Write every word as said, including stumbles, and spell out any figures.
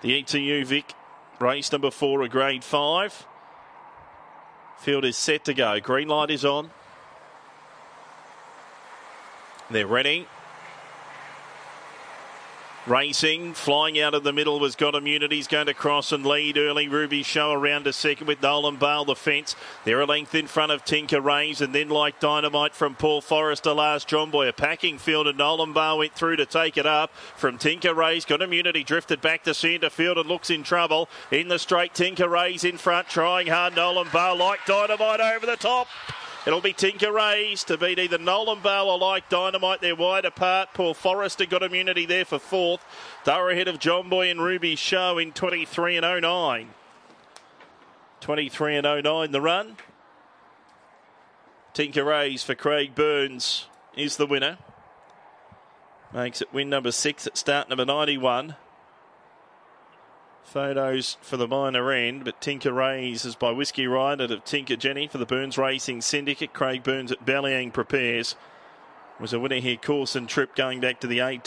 The E T U Vic, race number four, a grade five. Field is set to go. Green light is on. They're ready. Racing, flying out of the middle was Got Immunity's going to cross and lead early. Ruby Show around a second with Nolan Bale the fence. They're a length in front of Tinker Rays, and then Like Dynamite from Paul Forrester last. John Boy, a packing field, and Nolan Bale went through to take it up from Tinker Rays. Got Immunity drifted back to centre field and looks in trouble. In the straight, Tinker Rays in front, trying hard. Nolan Bale, Like Dynamite over the top. It'll be Tinker Rays to beat either Nolan Bale or Like Dynamite. They're wide apart. Paul Forrester Got Immunity there for fourth. They're ahead of John Boy and Ruby Show in twenty-three and oh nine. twenty-three and oh nine the run. Tinker Rays for Craig Burns is the winner. Makes it win number six at start number ninety-one. Photos for the minor end, but Tinker Rays is by Whiskey Rider of Tinker Jenny for the Burns Racing Syndicate. Craig Burns at Ballyang prepares. Was a winner here, course and trip going back to the eight.